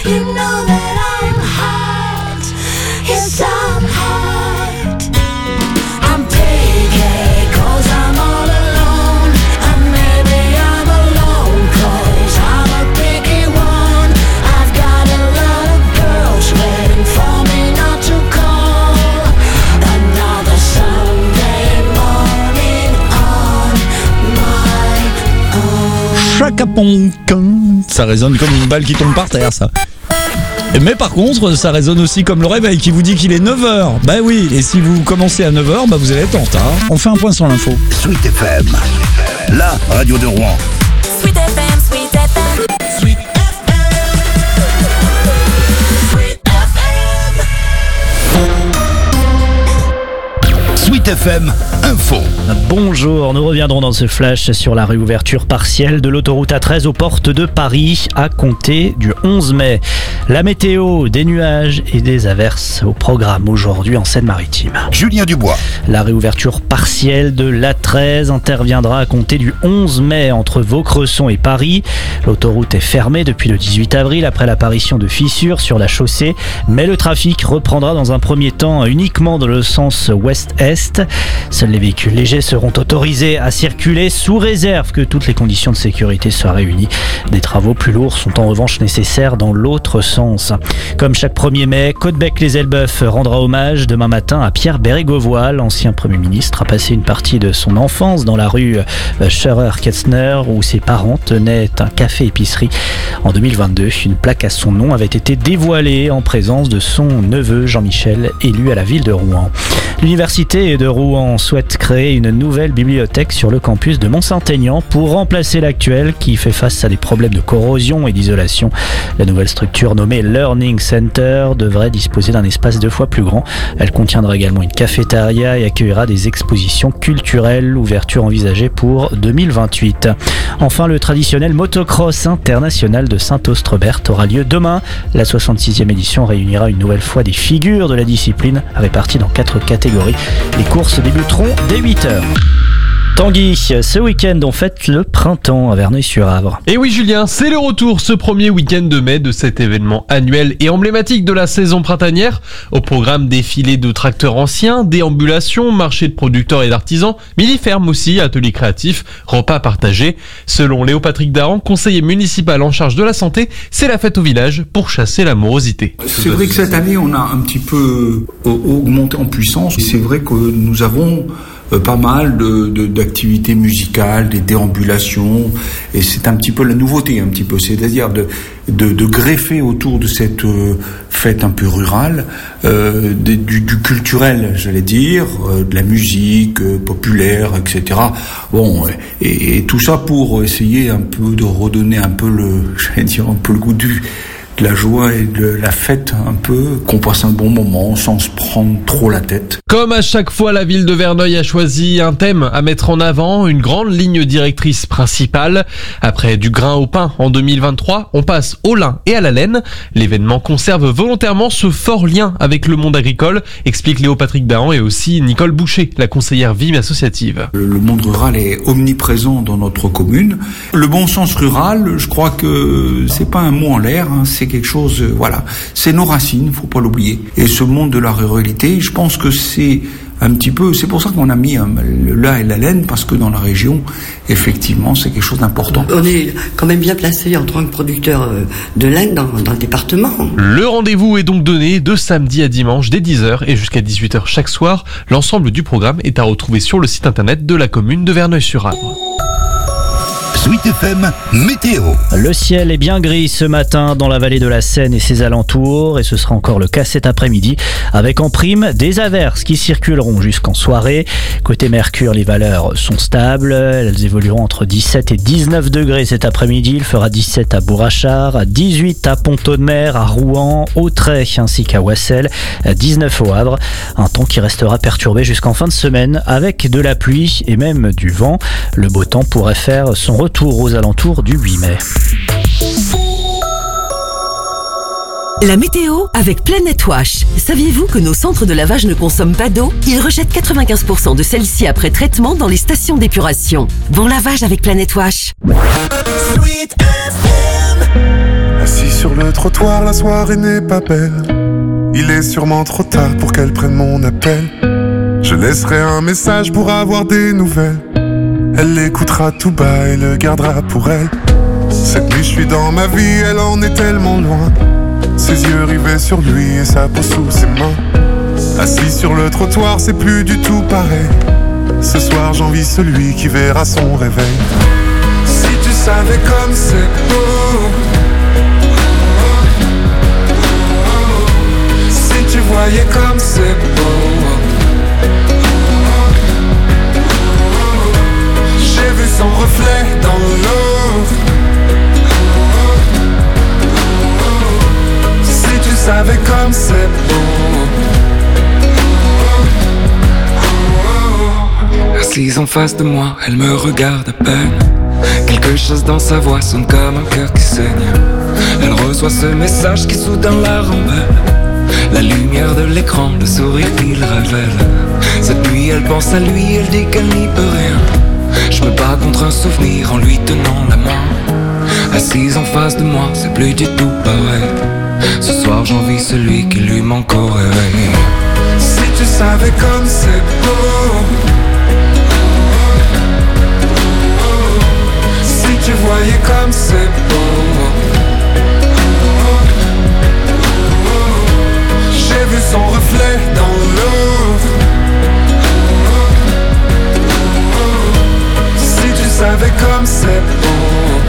You know that I'm hot. Yes, I'm hot. I'm picky 'cause I'm all alone. And maybe I'm alone 'cause I'm a picky one. I've got a lot of girls waiting for me not to call. Another Sunday morning on my own. Chacaponquin. Ça résonne comme une balle qui tombe par terre, ça. Mais par contre, ça résonne aussi comme le réveil qui vous dit qu'il est 9h. Bah oui, et si vous commencez à 9h, bah vous allez être en retard. On fait un point sur l'info. Sweet FM, la radio de Rouen. Sweet FM, Sweet FM. Sweet FM. Sweet FM. Sweet FM Info. Bonjour, nous reviendrons dans ce flash sur la réouverture partielle de l'autoroute A13 aux portes de Paris à compter du 11 mai. La météo, des nuages et des averses au programme aujourd'hui en Seine-Maritime. Julien Dubois. La réouverture partielle de l'A13 interviendra à compter du 11 mai entre Vaucresson et Paris. L'autoroute est fermée depuis le 18 avril après l'apparition de fissures sur la chaussée, mais le trafic reprendra dans un premier temps uniquement dans le sens ouest-est. Seuls les véhicules légers seront autorisés à circuler sous réserve que toutes les conditions de sécurité soient réunies. Des travaux plus lourds sont en revanche nécessaires dans l'autre sens. Comme chaque 1er mai, Caudebec-les-Elbeuf rendra hommage demain matin à Pierre Bérégovoy. L'ancien Premier ministre a passé une partie de son enfance dans la rue Scherer-Ketzner où ses parents tenaient un café-épicerie. En 2022, une plaque à son nom avait été dévoilée en présence de son neveu Jean-Michel, élu à la ville de Rouen. L'université de Rouen souhaite créer une nouvelle bibliothèque sur le campus de Mont-Saint-Aignan pour remplacer l'actuelle qui fait face à des problèmes de corrosion et d'isolation. La nouvelle structure nommée Learning Center devrait disposer d'un espace 2 fois plus grand. Elle contiendra également une cafétéria et accueillera des expositions culturelles, ouverture envisagée pour 2028. Enfin, le traditionnel motocross international de Saint-Austrebert aura lieu demain. La 66e édition réunira une nouvelle fois des figures de la discipline réparties dans 4 catégories. Les courses débuteront dès 8h. Tanguy, ce week-end on fête le printemps à Verneuil-sur-Avre. Et oui Julien, c'est le retour ce premier week-end de mai de cet événement annuel et emblématique de la saison printanière. Au programme défilé de tracteurs anciens, déambulations, marché de producteurs et d'artisans, mini-ferme aussi, ateliers créatifs, repas partagés. Selon Léo Patrick Daran, conseiller municipal en charge de la santé, c'est la fête au village pour chasser la morosité. C'est vrai que cette année on a un petit peu augmenté en puissance. C'est vrai que nous avons pas mal d'activités musicales, des déambulations, et c'est un petit peu la nouveauté, un petit peu, c'est-à-dire de greffer autour de cette fête un peu rurale du culturel, j'allais dire, de la musique populaire, etc. Bon, et tout ça pour essayer un peu de redonner un peu un peu le goût de la joie et de la fête un peu, qu'on passe un bon moment sans se prendre trop la tête. Comme à chaque fois, la ville de Verneuil a choisi un thème à mettre en avant, une grande ligne directrice principale. Après du grain au pain en 2023, on passe au lin et à la laine. L'événement conserve volontairement ce fort lien avec le monde agricole, explique Léo Patrick Dahan et aussi Nicole Boucher, la conseillère Vie associative. Le monde rural est omniprésent dans notre commune. Le bon sens rural, je crois que c'est pas un mot en l'air, hein, c'est quelque chose, voilà, c'est nos racines, faut pas l'oublier. Et ce monde de la ruralité, je pense que c'est un petit peu, c'est pour ça qu'on a mis le lin et la laine, parce que dans la région, effectivement, c'est quelque chose d'important. On est quand même bien placé en tant que producteur de laine dans le département. Le rendez-vous est donc donné de samedi à dimanche dès 10h et jusqu'à 18h chaque soir. L'ensemble du programme est à retrouver sur le site internet de la commune de Verneuil-sur-Avre. Sweet FM Météo. Le ciel est bien gris ce matin dans la vallée de la Seine et ses alentours, et ce sera encore le cas cet après-midi, avec en prime des averses qui circuleront jusqu'en soirée. Côté Mercure, les valeurs sont stables, elles évolueront entre 17 et 19 degrés cet après-midi. Il fera 17 à Bourrachard, 18 à Pont-Audemer, à Rouen, Autrey ainsi qu'à Wassel, 19 au Havre. Un temps qui restera perturbé jusqu'en fin de semaine avec de la pluie et même du vent. Le beau temps pourrait faire son retour aux alentours du 8 mai. La météo avec Planet Wash. Saviez-vous que nos centres de lavage ne consomment pas d'eau ? Ils rejettent 95% de celle-ci après traitement dans les stations d'épuration. Bon lavage avec Planet Wash. Sweet FM. Assis sur le le trottoir, la soirée n'est pas belle. Il est sûrement trop tard pour qu'elle prenne mon appel. Je laisserai un message pour avoir des nouvelles. Elle l'écoutera tout bas et le gardera pour elle. Cette nuit je suis dans ma vie, elle en est tellement loin. Ses yeux rivés sur lui et sa peau sous ses mains. Assis sur le trottoir, c'est plus du tout pareil. Ce soir j'envie celui qui verra son réveil. Si tu savais comme c'est beau, si tu voyais comme c'est beau. J'ai vu son reflet dans l'eau. Si tu savais comme c'est beau. Assise en face de moi, elle me regarde à peine. Quelque chose dans sa voix sonne comme un cœur qui saigne. Elle reçoit ce message qui soudain la rembelle. La lumière de l'écran, le sourire qu'il révèle. Cette nuit elle pense à lui, elle dit qu'elle n'y peut rien. Je me bats contre un souvenir en lui tenant la main. Assise en face de moi, c'est plus du tout pareil. Ce soir j'envie celui qui lui manque au réveil. Si tu savais comme c'est beau. Si tu voyais comme c'est beau. J'ai vu son reflet dans l'eau. Si tu savais comme c'est beau.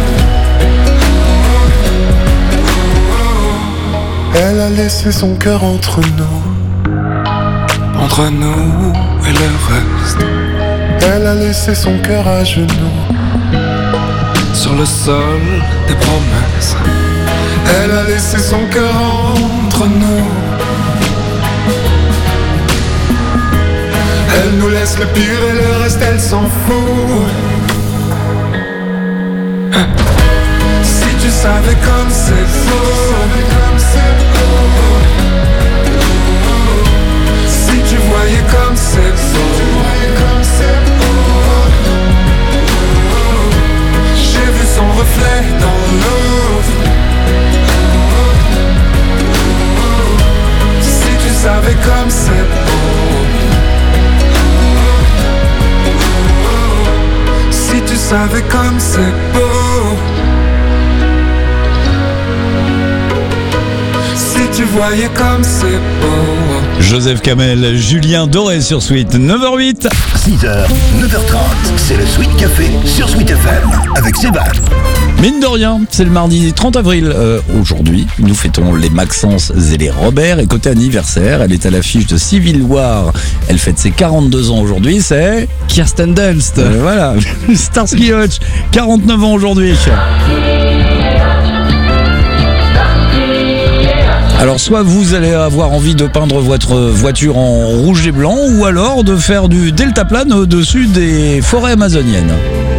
Elle a laissé son cœur entre nous. Entre nous et le reste. Elle a laissé son cœur à genoux. Sur le sol des promesses. Elle a laissé son cœur entre nous. Elle nous laisse le pire et le reste elle s'en fout. Si tu savais comme c'est beau. Si tu voyais comme c'est beau. J'ai vu son reflet dans l'eau. Si tu savais comme c'est beau. Si tu savais comme c'est beau. Si tu voyais comme c'est beau. Joseph Kamel, Julien Doré sur Sweet, 9h08. 6h, 9h30, c'est le Sweet Café sur Sweet FM avec Sébastien. Mine de rien, c'est le mardi 30 avril. Aujourd'hui, nous fêtons les Maxence et les Robert. Et côté anniversaire, elle est à l'affiche de Civil War. Elle fête ses 42 ans aujourd'hui, c'est Kirsten Dunst. Voilà, Starsky Hutch, 49 ans aujourd'hui. Alors soit vous allez avoir envie de peindre votre voiture en rouge et blanc, ou alors de faire du deltaplane au-dessus des forêts amazoniennes.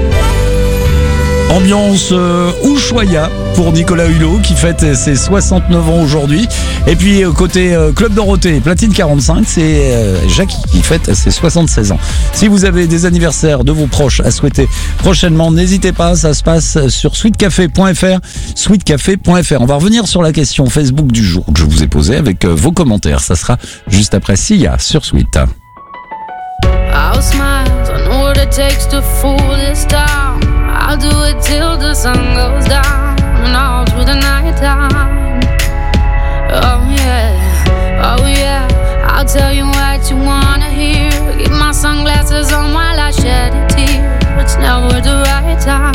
Ambiance Ushuaïa pour Nicolas Hulot qui fête ses 69 ans aujourd'hui. Et puis côté Club Dorothée, Platine 45, c'est Jacques qui fête ses 76 ans. Si vous avez des anniversaires de vos proches à souhaiter prochainement, n'hésitez pas, ça se passe sur sweetcafé.fr. Sweetcafé.fr. On va revenir sur la question Facebook du jour que je vous ai posée avec vos commentaires. Ça sera juste après Sia sur Sweet. I'll smile, I know what it takes to fool this town. I'll do it till the sun goes down and all through the night time. Oh yeah, I'll tell you what you wanna hear. Keep my sunglasses on while I shed a tear. It's never the right time.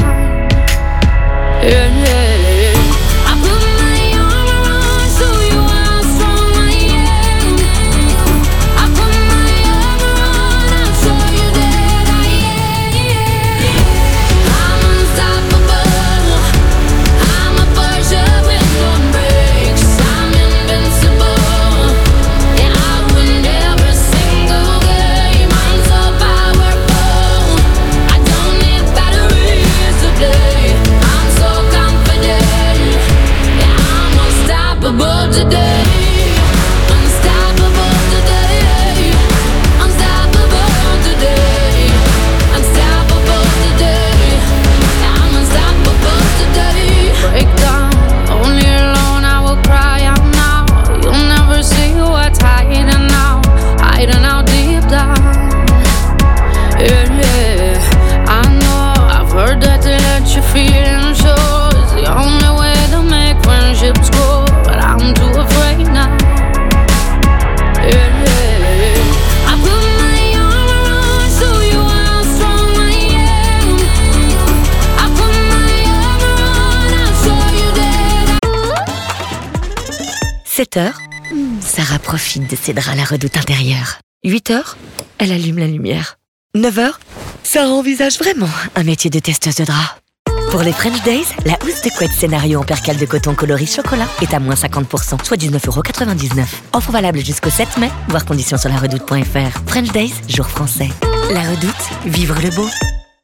Yeah. I put my armor on so you how strong I am. I put my armor on, I'll show you that I am. I'm unstoppable. I'm a Porsche with 7h, Sarah profite de ses draps à la Redoute intérieure. 8h, elle allume la lumière. 9h, Sarah envisage vraiment un métier de testeuse de draps. Pour les French Days, la housse de couette scénario en percale de coton coloris chocolat est à moins 50%, soit 19,99€. Offre valable jusqu'au 7 mai, voir conditions sur laredoute.fr. French Days, jour français. La Redoute, vivre le beau.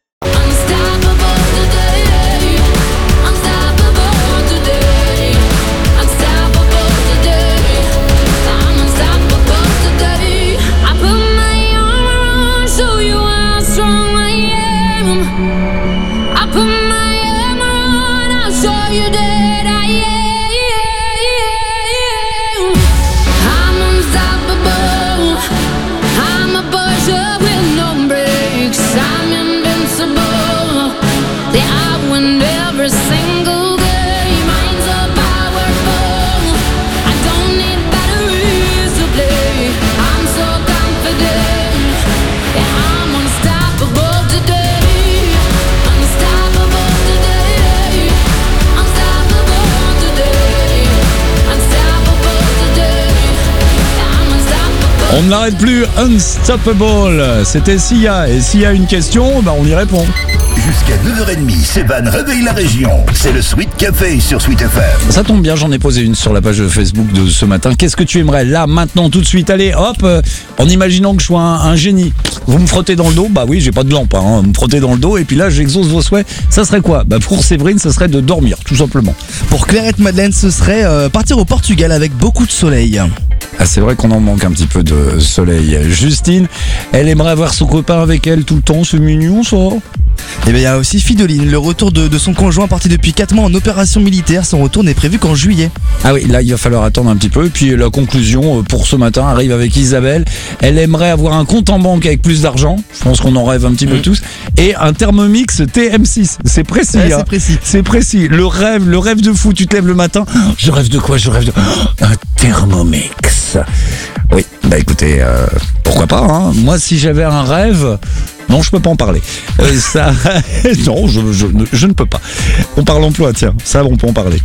On ne l'arrête plus, Unstoppable. C'était Sia. Et s'il y a une question, on y répond. Jusqu'à 9h30, Sébane réveille la région. C'est le Sweet Café sur Sweet FM. Ça tombe bien, j'en ai posé une sur la page Facebook de ce matin. Qu'est-ce que tu aimerais là, maintenant, tout de suite? Allez, hop, en imaginant que je sois un génie. Vous me frottez dans le dos? Bah oui, j'ai pas de lampe, hein. Vous me frottez dans le dos et puis là, j'exauce vos souhaits. Ça serait quoi? Pour Séverine, ça serait de dormir, tout simplement. Pour Clairette Madeleine, ce serait partir au Portugal avec beaucoup de soleil. Ah, c'est vrai qu'on en manque un petit peu de soleil. Justine, elle aimerait avoir son copain avec elle tout le temps, c'est mignon ça. Et bien il y a aussi Fidoline, le retour de son conjoint parti depuis 4 mois en opération militaire. Son retour n'est prévu qu'en juillet. Ah oui, là il va falloir attendre un petit peu. Et puis la conclusion pour ce matin arrive avec Isabelle. Elle aimerait avoir un compte en banque avec plus d'argent. Je pense qu'on en rêve un petit peu tous. Et un Thermomix TM6. C'est précis. Ouais, hein. c'est précis. C'est précis. Le rêve de fou. Tu te lèves le matin. Je rêve de quoi? Je rêve de un Thermomix. Oui, écoutez, pourquoi pas, hein. Moi, si j'avais un rêve... Non, je peux pas en parler. Ça, non, je ne peux pas. On parle emploi, tiens. Ça, on peut en parler.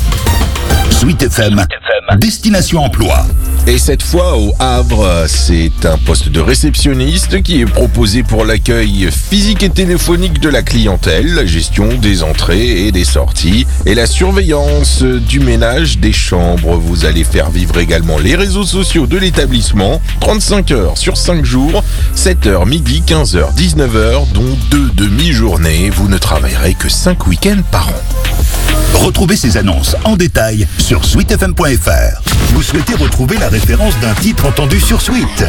Sweet FM, Destination Emploi. Et cette fois au Havre, c'est un poste de réceptionniste qui est proposé pour l'accueil physique et téléphonique de la clientèle, la gestion des entrées et des sorties et la surveillance du ménage des chambres. Vous allez faire vivre également les réseaux sociaux de l'établissement, 35 heures sur 5 jours, 7h, midi, 15h, 19h, dont 2 demi-journées. Vous ne travaillerez que 5 week-ends par an. Retrouvez ces annonces en détail sur sweetfm.fr. Vous souhaitez retrouver la référence d'un titre entendu sur Sweet?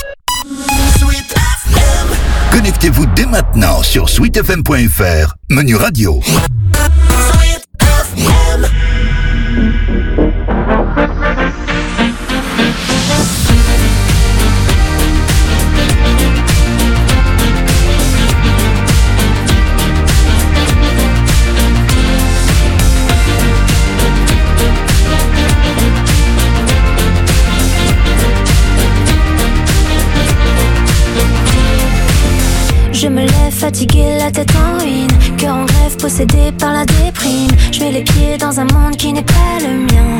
Sweet FM. Connectez-vous dès maintenant sur sweetfm.fr, menu radio. Sweet FM. Je me lève fatiguée, la tête en ruine, cœur en grève, possédé par la déprime. Je mets les pieds dans un monde qui n'est pas le mien.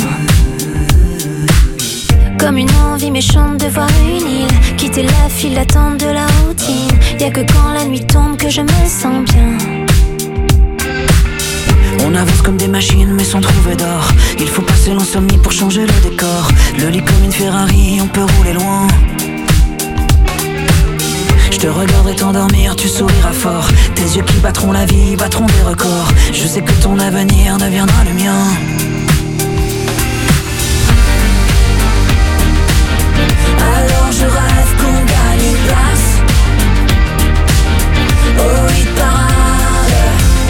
Comme une envie méchante de voir une île, quitter la file d'attente de la routine. Y'a que quand la nuit tombe que je me sens bien. On avance comme des machines mais sans trouver d'or. Il faut passer l'insomnie pour changer le décor. Le lit comme une Ferrari, on peut rouler loin. Je te regarderai t'endormir, tu souriras fort. Tes yeux qui battront la vie, battront des records. Je sais que ton avenir deviendra le mien. Alors je rêve qu'on gagne une place au hit parade.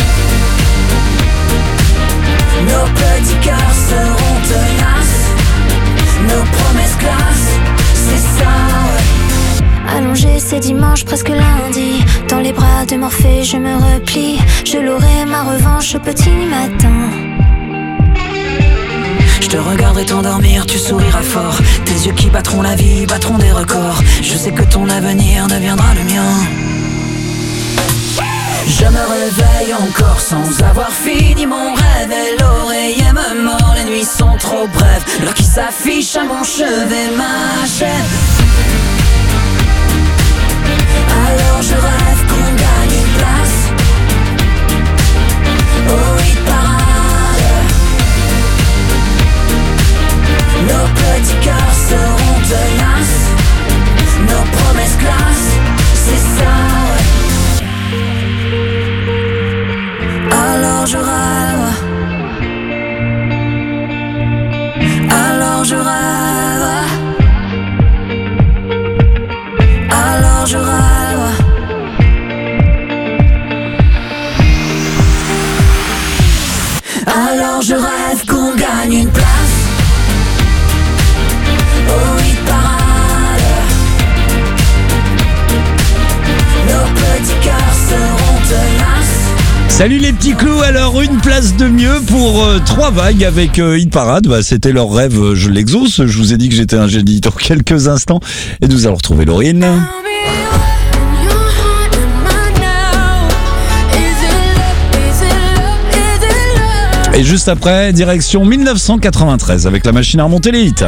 Nos petits cœurs seront tenaces, nos promesses classent, c'est ça, ouais. Allongé, c'est dimanche, presque lundi. Dans les bras de Morphée, je me replie. Je l'aurai ma revanche au petit matin. Je te regarderai t'endormir, tu souriras fort. Tes yeux qui battront la vie, battront des records. Je sais que ton avenir deviendra le mien. Je me réveille encore sans avoir fini mon rêve. Et l'oreiller me mord, les nuits sont trop brèves. L'heure qui s'affiche à mon chevet, ma chaîne. Alors je rêve qu'on gagne une place au hit parade. Nos petits cœurs seront tenaces, nos promesses classe, c'est ça, ouais. Alors je rêve, alors je rêve, alors je rêve. Alors je rêve qu'on gagne une place au hit parade. Nos petits cœurs seront tenaces. Salut les petits clous, alors une place de mieux pour 3 vagues avec Hit Parade. Bah, c'était leur rêve, je l'exauce. Je vous ai dit que j'étais un génie dans quelques instants. Et nous allons retrouver Laurine. Et juste après, direction 1993 avec la machine à remonter les hits.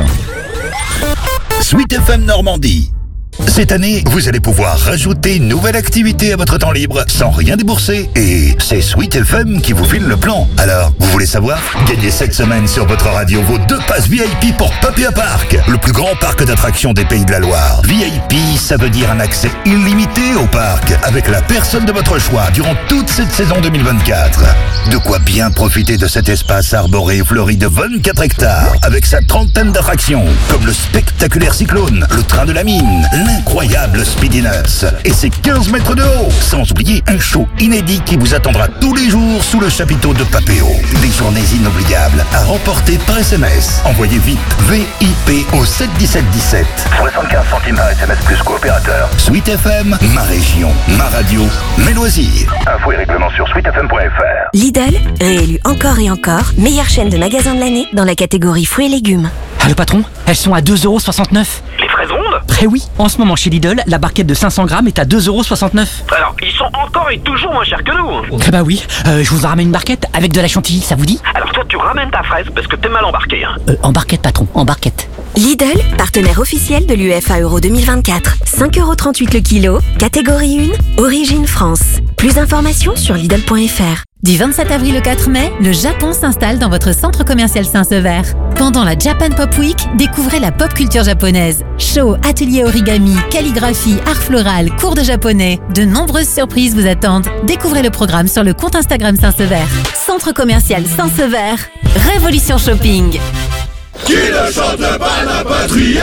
Sweet FM Normandie. Cette année, vous allez pouvoir rajouter une nouvelle activité à votre temps libre sans rien débourser. Et c'est Sweet FM qui vous file le plan. Alors, vous voulez savoir? Gagnez cette semaine sur votre radio vos 2 passes VIP pour Papéa Park, le plus grand parc d'attractions des Pays de la Loire. VIP, ça veut dire un accès illimité au parc, avec la personne de votre choix durant toute cette saison 2024. De quoi bien profiter de cet espace arboré et fleuri de 24 hectares, avec sa trentaine d'attractions, comme le spectaculaire Cyclone, le train de la mine, l'incroyable Speedy Nuts et ses 15 mètres de haut, sans oublier un show inédit qui vous attendra tous les jours sous le chapiteau de Papéo. Des journées inoubliables à remporter par SMS. Envoyez vite VIP au 71717. 75 centimes par SMS plus coopérateur. Sweet FM, ma région, ma radio, mes loisirs. Infos et règlements sur sweetfm.fr. Lidl, réélu encore et encore, meilleure chaîne de magasins de l'année dans la catégorie fruits et légumes. Ah le patron, elles sont à 2,69€. Les fraises rondes? Eh oui, en ce moment chez Lidl, la barquette de 500 grammes est à 2,69€. Alors, ils sont encore et toujours moins chers que nous. Eh bah oui, je vous en ramène une barquette avec de la chantilly, ça vous dit? Alors toi, tu ramènes ta fraise parce que t'es mal embarqué. Hein. En barquette patron, en barquette. Lidl, partenaire officiel de l'UEFA Euro 2024. 5,38€ le kilo, catégorie 1, origine France. Plus d'informations sur Lidl.fr. Du 27 avril au 4 mai, le Japon s'installe dans votre centre commercial Saint-Sever. Pendant la Japan Pop Week, découvrez la pop culture japonaise. Show, ateliers origami, calligraphie, art floral, cours de japonais. De nombreuses surprises vous attendent. Découvrez le programme sur le compte Instagram Saint-Sever. Centre commercial Saint-Sever. Révolution Shopping. Qui ne chante pas n'a pas trié.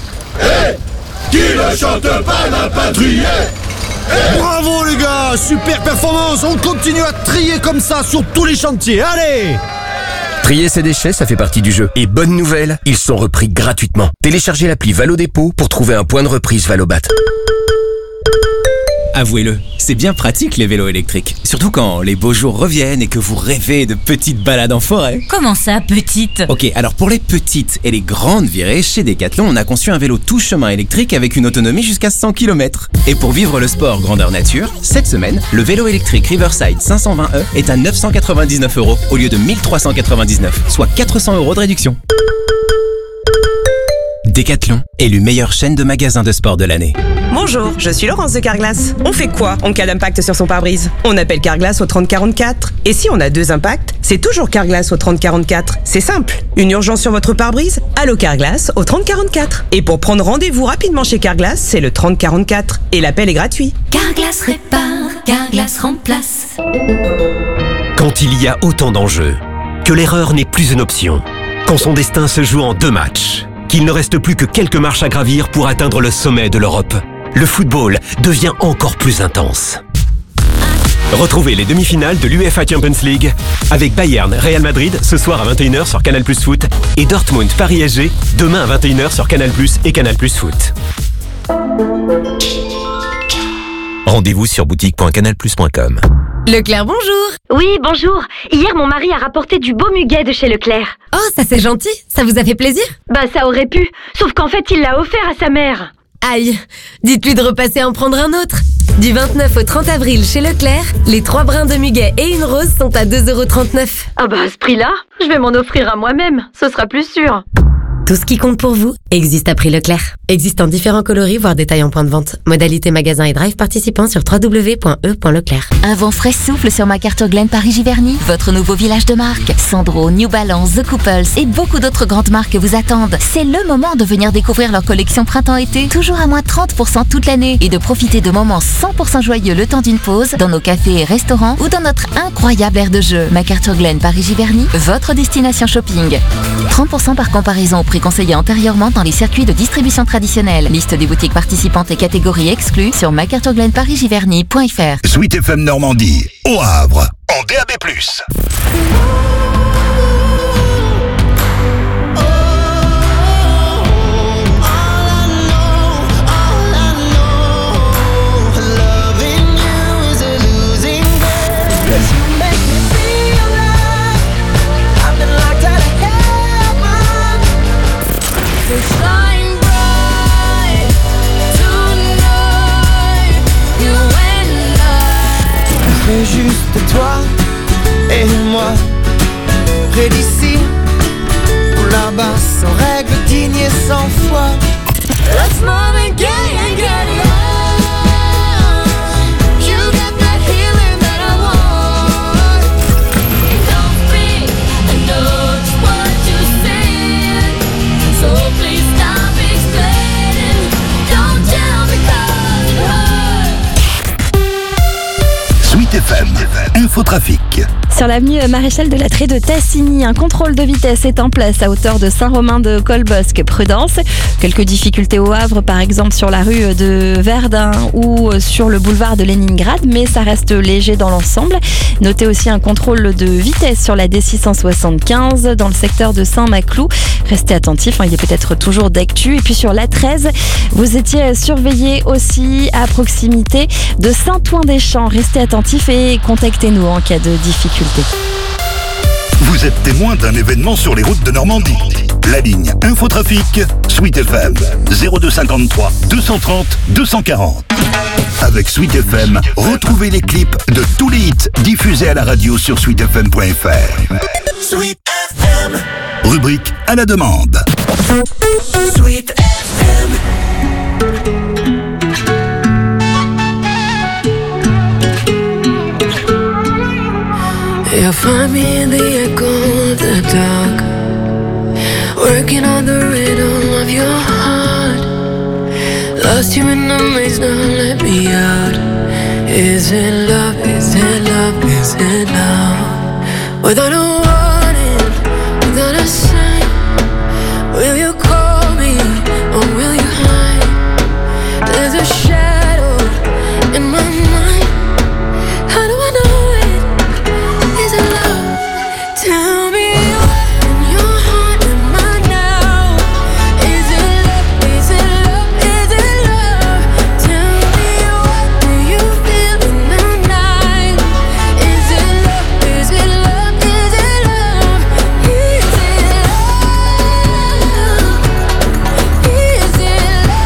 Qui ne chante pas n'a pas trié. Bravo les gars, super performance, on continue à trier comme ça sur tous les chantiers, allez! Trier ses déchets, ça fait partie du jeu. Et bonne nouvelle, ils sont repris gratuitement. Téléchargez l'appli Valo Dépôt pour trouver un point de reprise Valobat. Avouez-le, c'est bien pratique les vélos électriques. Surtout quand les beaux jours reviennent et que vous rêvez de petites balades en forêt. Comment ça, petite? Ok, alors pour les petites et les grandes virées, chez Decathlon, on a conçu un vélo tout chemin électrique avec une autonomie jusqu'à 100 km. Et pour vivre le sport grandeur nature, cette semaine, le vélo électrique Riverside 520e est à 999€ au lieu de 1399, soit 400€ de réduction. Decathlon, élu meilleure chaîne de magasins de sport de l'année. Bonjour, je suis Laurence de Carglass. On fait quoi en cas d'impact sur son pare-brise? On appelle Carglass au 3044. Et si on a 2 impacts, c'est toujours Carglass au 3044. C'est simple. Une urgence sur votre pare-brise? Allô Carglass au 3044. Et pour prendre rendez-vous rapidement chez Carglass, c'est le 3044. Et l'appel est gratuit. Carglass répare, Carglass remplace. Quand il y a autant d'enjeux, que l'erreur n'est plus une option, quand son destin se joue en 2 matchs, qu'il ne reste plus que quelques marches à gravir pour atteindre le sommet de l'Europe, le football devient encore plus intense. Retrouvez les demi-finales de l'UEFA Champions League avec Bayern Real Madrid ce soir à 21h sur Canal+ Foot et Dortmund Paris SG demain à 21h sur Canal+ et Canal+ Foot. Rendez-vous sur boutique.canalplus.com. Leclerc, bonjour. Oui, bonjour. Hier, mon mari a rapporté du beau muguet de chez Leclerc. Oh, ça c'est gentil. Ça vous a fait plaisir? Bah, ça aurait pu. Sauf qu'en fait, il l'a offert à sa mère. Aïe. Dites-lui de repasser en prendre un autre. Du 29 au 30 avril chez Leclerc, les 3 brins de muguet et une rose sont à 2,39€. Ah bah, à ce prix-là, je vais m'en offrir à moi-même. Ce sera plus sûr. Tout ce qui compte pour vous existe à prix Leclerc. Existe en différents coloris, voire détails en point de vente. Modalité magasin et drive participants sur www.e.leclerc. Un vent frais souffle sur MacArthur Glen Paris-Giverny, votre nouveau village de marque. Sandro, New Balance, The Couples et beaucoup d'autres grandes marques vous attendent. C'est le moment de venir découvrir leur collection printemps-été, toujours à moins 30% toute l'année, et de profiter de moments 100% joyeux le temps d'une pause dans nos cafés et restaurants ou dans notre incroyable aire de jeu. MacArthur Glen Paris-Giverny, votre destination shopping. 30% par comparaison au prix conseillé antérieurement dans les circuits de distribution traditionnels. Liste des boutiques participantes et catégories exclues sur macarthurglenparisgiverny.fr. Sweet FM Normandie, au Havre, en DAB+. Juste toi et moi, près d'ici ou là-bas, sans règle, digne et sans foi. Let's move and get along. You got that healing that I want. Don't think I know just what you're saying, so please stop explaining. Don't tell me 'cause it hurts. Sweet FM, Infotrafic. Sur l'avenue Maréchal de Lattré de Tassigny, un contrôle de vitesse est en place à hauteur de Saint-Romain-de-Colbosc. Prudence. Quelques difficultés au Havre, par exemple sur la rue de Verdun ou sur le boulevard de Leningrad, mais ça reste léger dans l'ensemble. Notez aussi un contrôle de vitesse sur la D675 dans le secteur de Saint-Maclou. Restez attentifs, il est peut-être toujours d'actu. Et puis sur l'A13, vous étiez surveillé aussi à proximité de Saint-Ouen-des-Champs. Restez attentifs et contactez-nous en cas de difficulté. Vous êtes témoin d'un événement sur les routes de Normandie. La ligne Infotrafic, Sweet FM, 0253 230 240. Avec Sweet FM, retrouvez les clips de tous les hits diffusés à la radio sur sweetfm.fr. Sweet FM. Rubrique à la demande. Sweet FM. You'll find me in the echo of the dark, working on the rhythm of your heart. Lost you in the maze, now let me out. Is it love, is it love, is it love? Without a warning, without a sign, will you call me or will you hide? There's a shadow in my mind. How do I know it? Is it love? Tell me what in your heart am I now? Is it love? Is it love? Is it love? Tell me what do you feel in the night? Is it love? Is it love? Is it love? Is it love? Is it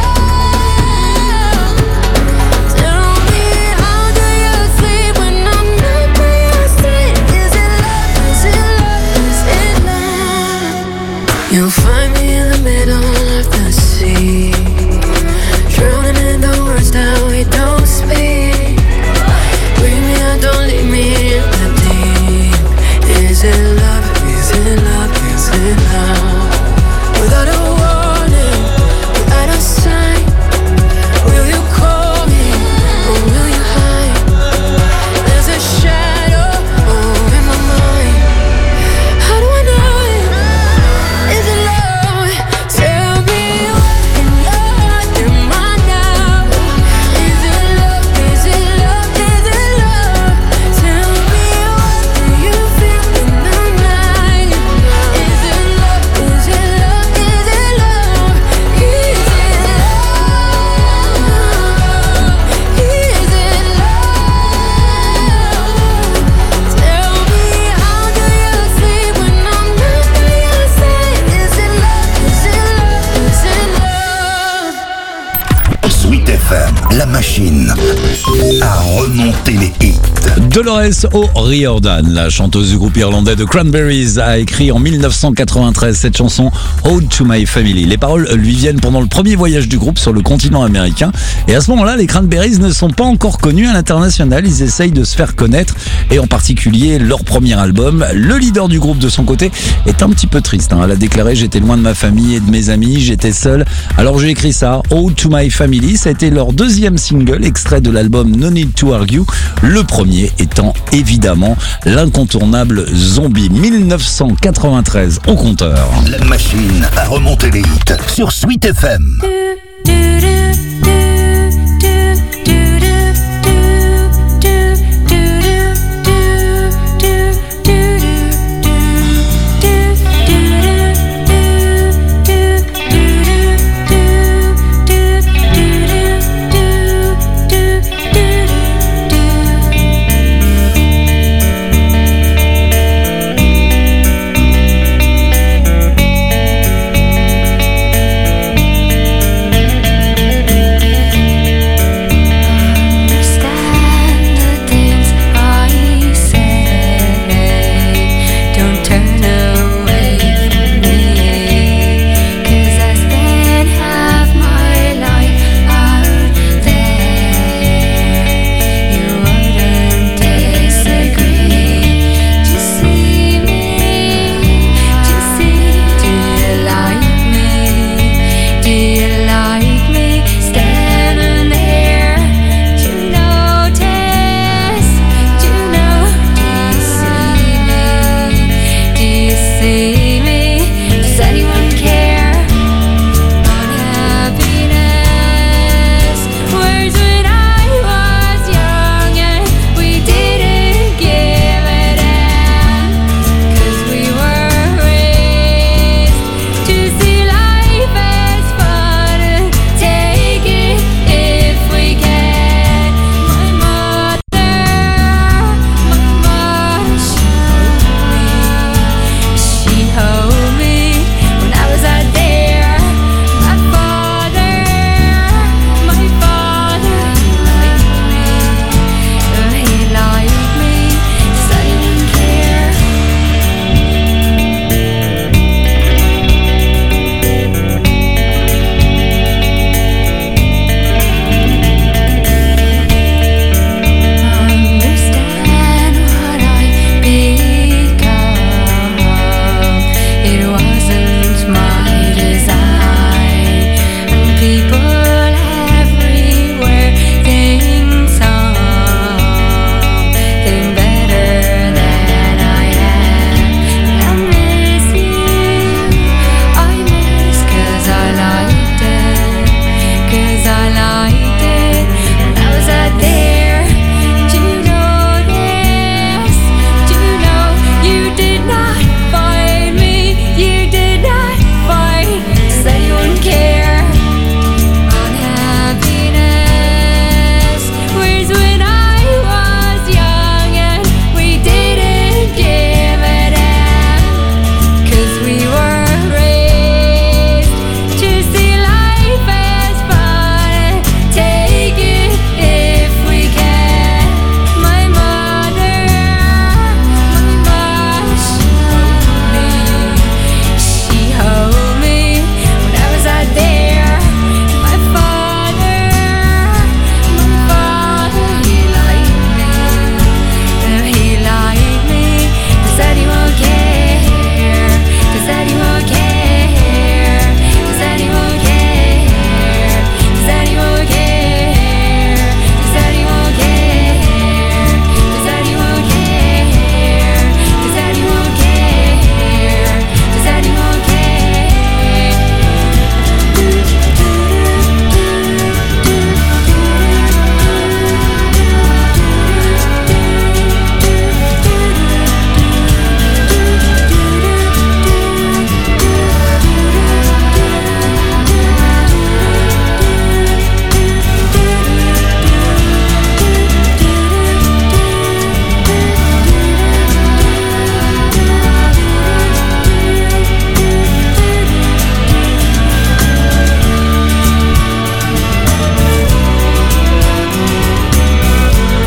love? Tell me how do you sleep when I'm not by your side? Is it love? Is it love? Is it love? You'll find me in the middle of the sea, drowning in the words that we don't speak. Bring me out, don't leave me in the deep. Is it love? Is it love? Is it love? Without a warning, without a sign, will you call me or will you hide? There's a shadow in my mind. How do I know it? Is it love? Tell me what in your heart am I now? Is it La machine à remonter les hits. Dolores O'Riordan, la chanteuse du groupe irlandais The Cranberries, a écrit en 1993 cette chanson Ode to My Family. Les paroles lui viennent pendant le premier voyage du groupe sur le continent américain. Et à ce moment-là, les Cranberries ne sont pas encore connus à l'international. Ils essayent de se faire connaître, et en particulier leur premier album. Le leader du groupe, de son côté, est un petit peu triste. Elle a déclaré: j'étais loin de ma famille et de mes amis, j'étais seul. Alors j'ai écrit ça, Ode to My Family. Ça a été leur deuxième single, extrait de l'album No Need to Argue. Le premier étant évidemment l'incontournable Zombie, 1993 au compteur. La machine à remonter les hits sur Sweet FM.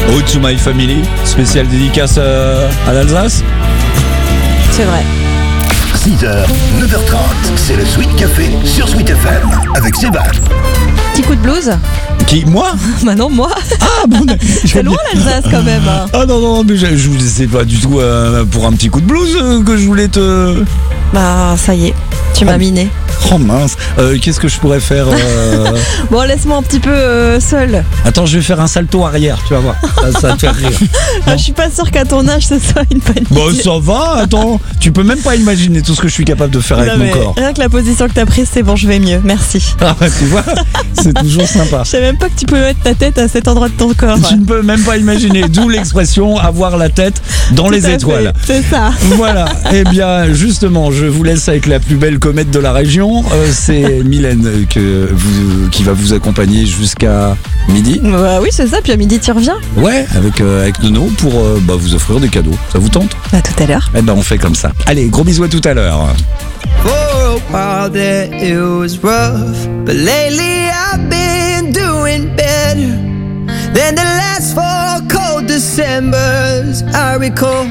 Ode to my family, spéciale dédicace à l'Alsace. C'est vrai. 6h, 9h30, c'est le Sweet Café sur Sweet FM avec Sébastien. Petit coup de blues. Qui, moi? Bah non, moi. Ah bon, c'est loin l'Alsace quand même. Ah non, mais je vous sais pas du tout pour un petit coup de blues que je voulais te... Bah ça y est, tu m'as miné. Oh mince, qu'est-ce que je pourrais faire Bon, laisse-moi un petit peu seul. Attends, je vais faire un salto arrière, tu vas voir. Ça va te faire rire. Je suis pas sûre qu'à ton âge ce soit une bonne idée. Bon, ça va, attends. Tu peux même pas imaginer tout ce que je suis capable de faire avec mon corps. Rien que la position que t'as prise, c'est bon, je vais mieux. Merci. Ah, tu vois, c'est toujours sympa. Je savais même pas que tu pouvais mettre ta tête à cet endroit de ton corps. Tu ne peux même pas imaginer. D'où l'expression avoir la tête dans Tout les à étoiles. fait, c'est ça. Voilà. Eh bien, justement, je vous laisse avec la plus belle comète de la région. C'est Mylène qui va vous accompagner jusqu'à midi. Bah oui, c'est ça. Puis à midi, tu reviens. Ouais, avec Nono pour vous offrir des cadeaux. Ça vous tente? À tout à l'heure. Eh ben, on fait comme ça. Allez, gros bisous à tout à l'heure. For a while there it was rough, but lately I've been doing better than the last 4 cold Decembers I recall.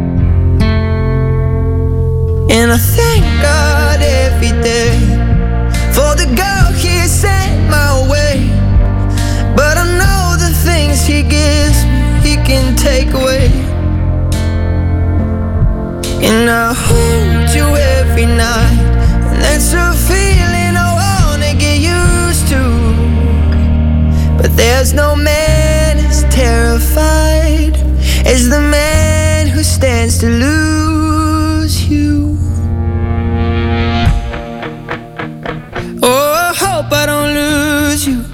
And I thank God every day for the girl He sent my way. But I know the things He gives me, He can take away. And I hold you every night, and that's a feeling I wanna get used to. But there's no man as terrified as the man who stands to lose you. Oh, I hope I don't lose you.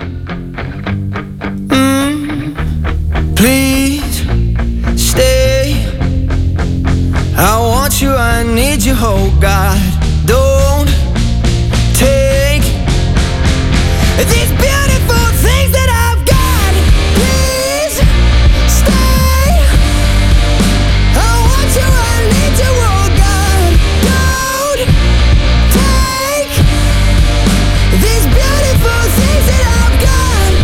Please stay. I want you, I need you, oh God. Don't take these beautiful things that I've got. Please stay. I want you, I need you, oh God. Don't take these beautiful things that I've got.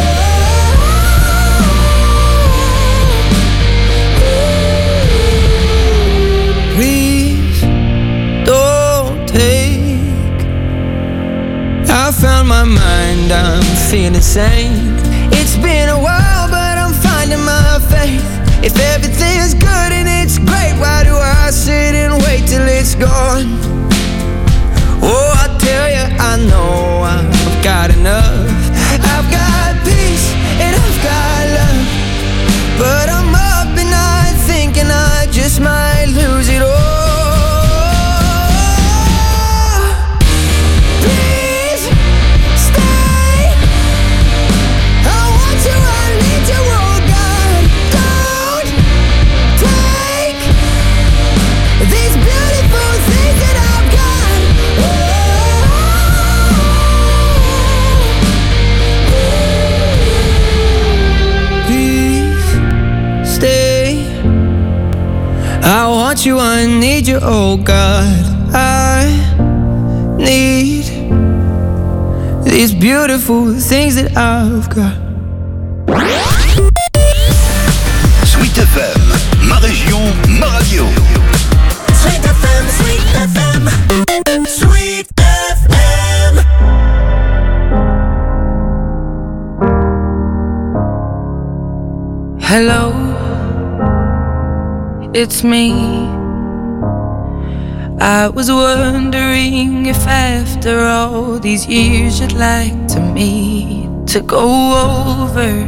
Please don't take. I found my mind, I'm feeling sane. It's been a while, but I'm finding my faith. If everything's good and it's great, why do I sit and wait till it's gone? Oh, I tell you, I know I've got enough. I've got peace and I've got love, but I'm up and I'm thinking I just might lose it all. Please stay. I want you, I need you, oh God. Don't take these beautiful things that I've got. Please stay. I want you, I need you, oh God. I need these beautiful things that I've got. Sweet FM, ma région, ma radio. Sweet FM, Sweet FM, Sweet FM. Hello, it's me. I was wondering if after all these years you'd like to meet to go over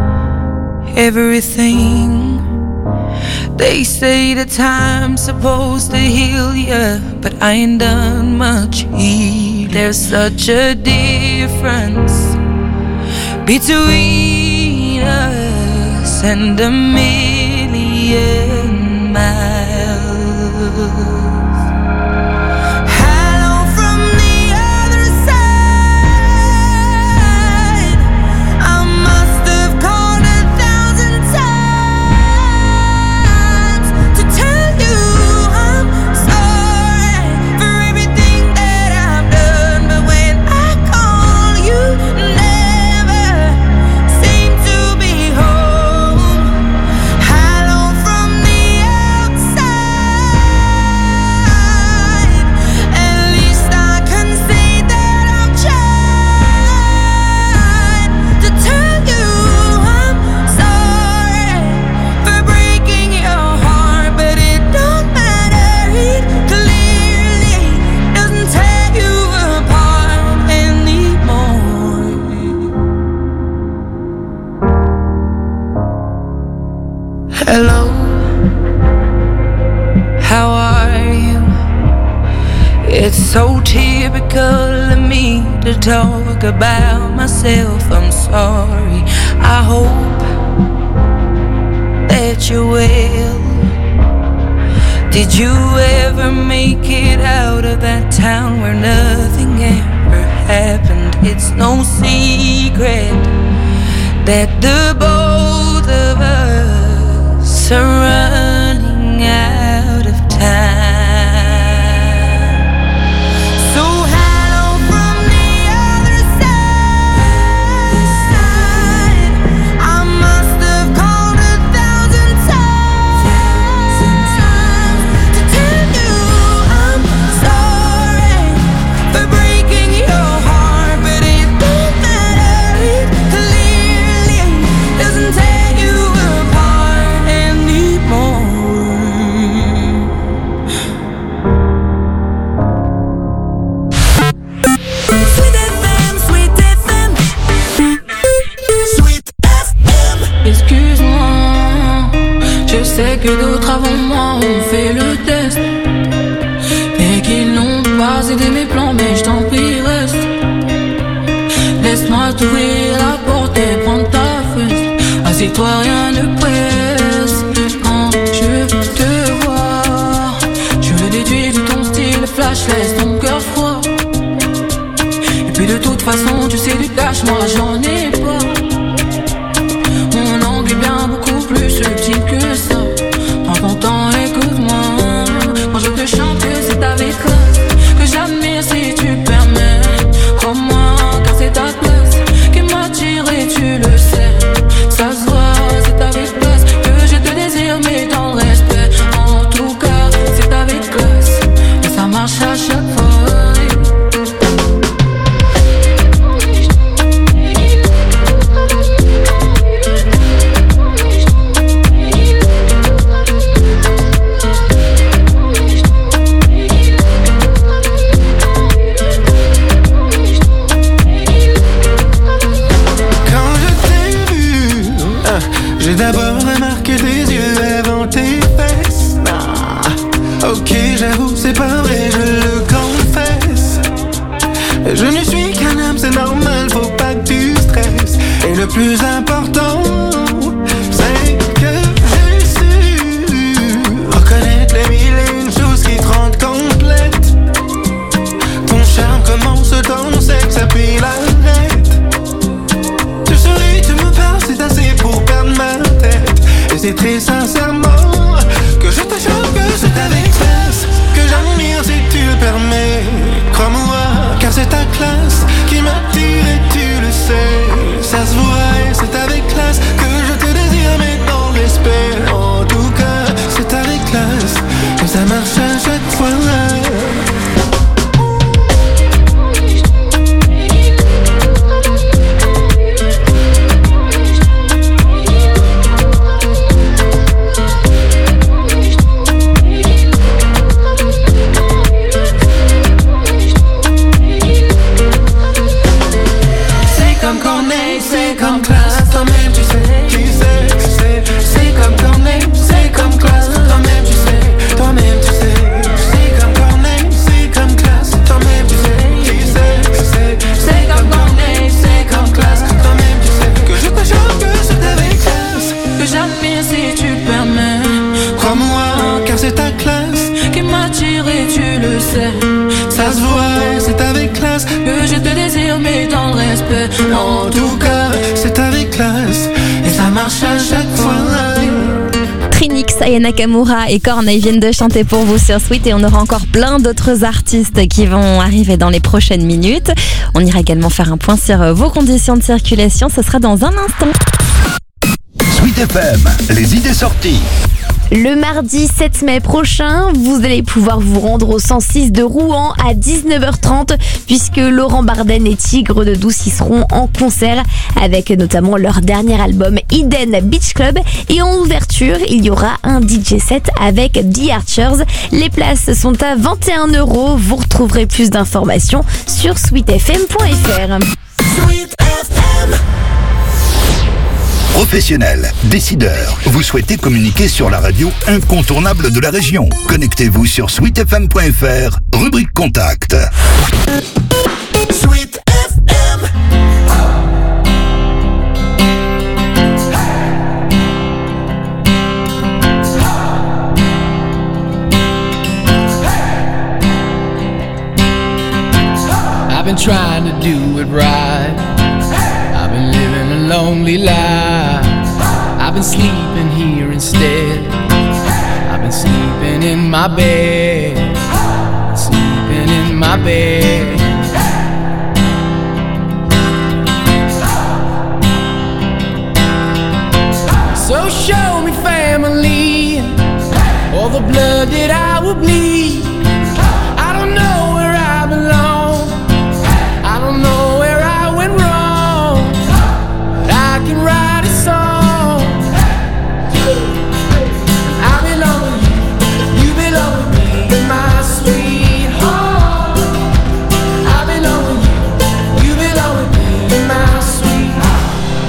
everything. They say the time's supposed to heal ya, but I ain't done much healing. There's such a difference between us and a million miles. Never seem to be home. typical of me to talk about myself. I'm sorry. I hope that you're well. Did you ever make it out of that town where nothing ever happened? It's no secret that the both of us are running out of time. So hello from the other side. I must have called 1,000 times to tell you I'm sorry for breaking your heart, but it don't matter. It clearly doesn't tear you apart anymore. Sweet FM, Sweet FM. Sweet FM. Excuse-moi, je sais que d'autres avant moi ont fait le test et qu'ils n'ont pas aidé mes plans, mais je t'en prie reste. Laisse-moi t'ouvrir la porte et prendre ta fesse. Assieds-toi, rien ne presse. Quand je te vois, je le déduis de ton style flash, laisse ton cœur froid. Et puis de toute façon, tu sais du cash, moi j'en ai pas. Mon angle est bien beaucoup plus subtil que ça. Prends ton temps, écoute-moi. Quand je te chante, c'est avec classe que j'admire si tu permets. Crois-moi, car c'est ta classe qui m'attire et tu le sais. Ça se voit, c'est avec classe que je te désire, mais dans le respect. En tout cas, c'est avec classe et ça marche à chaque fois. Quand je t'ai vu, j'ai d'abord remarqué tes yeux avant tes fesses. Ok, j'avoue, c'est pas vrai, je le confesse. Je ne suis qu'un homme, c'est normal, faut pas que tu stresses. Et le plus important, c'est que j'ai su reconnaître les mille et une choses qui te rendent complète. Ton charme commence dans le sexe, puis l'arrête. Tu souris, tu me parles, c'est assez pour perdre ma tête. Et c'est très sincèrement que je te chante, que c'est avec classe que j'admire si tu le permets. Crois-moi, car c'est ta classe qui m'attire et tu le sais. Ça se voit et c'est avec classe que je te désire, mais dans le respect. En tout cas, c'est avec classe que ça marche à chaque fois. C'est comme Corneille, c'est comme classe, toi-même tu sais, c'est comme Corneille, c'est comme classe, toi-même tu sais, toi-même tu sais. C'est comme Corneille, c'est comme classe, toi-même tu sais, c'est comme Corneille, c'est comme classe, toi-même tu sais. Que je te chante, que c'est avec classe que j'admire si tu le permets. Crois-moi, car c'est ta classe qui m'attire et tu le sais. Ça se voit, c'est avec classe que je te désire, mais dans le respect. En tout cas, c'est avec classe et ça marche à chaque fois. Trinix, Aya Nakamura et Corneille viennent de chanter pour vous sur Sweet et on aura encore plein d'autres artistes qui vont arriver dans les prochaines minutes. On ira également faire un point sur vos conditions de circulation, ce sera dans un instant. Sweet FM, les idées sorties. Le mardi 7 mai prochain, vous allez pouvoir vous rendre au 106 de Rouen à 19h30 puisque Laurent Barden et Tigre de Douce y seront en concert avec notamment leur dernier album Eden Beach Club. Et en ouverture, il y aura un DJ set avec The Archers. Les places sont à 21 €. Vous retrouverez plus d'informations sur sweetfm.fr. Sweet FM. Professionnels, décideurs, vous souhaitez communiquer sur la radio incontournable de la région. Connectez-vous sur sweetfm.fr, rubrique contact. Sweet FM. I've been trying to do it right. I've been living a lonely life. I've been sleeping here instead. I've been sleeping in my bed. Sleeping in my bed. So show me family, all the blood that I will bleed. I don't know where I belong. I don't know where I went wrong. But I can write a song. I belong with you, you belong with me, my sweetheart. I belong with you, you belong with me, my sweetheart.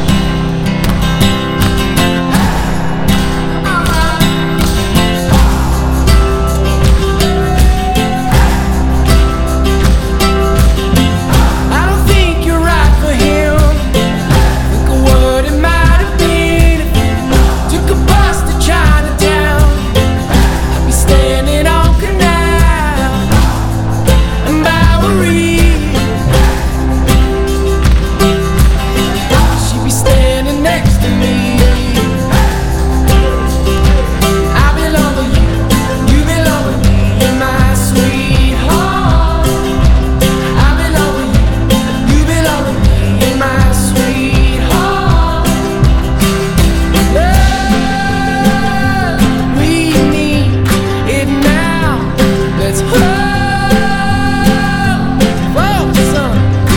I don't think you're right for him. Think of what it might have been if you took a bus to Chinatown. I'd be standing on Canal and Bowery. She'd be standing next to me. I belong with you, you belong with me, my sweetheart. I belong with you, you belong with me, my sweetheart. Love, we need it now. Let's hold for some.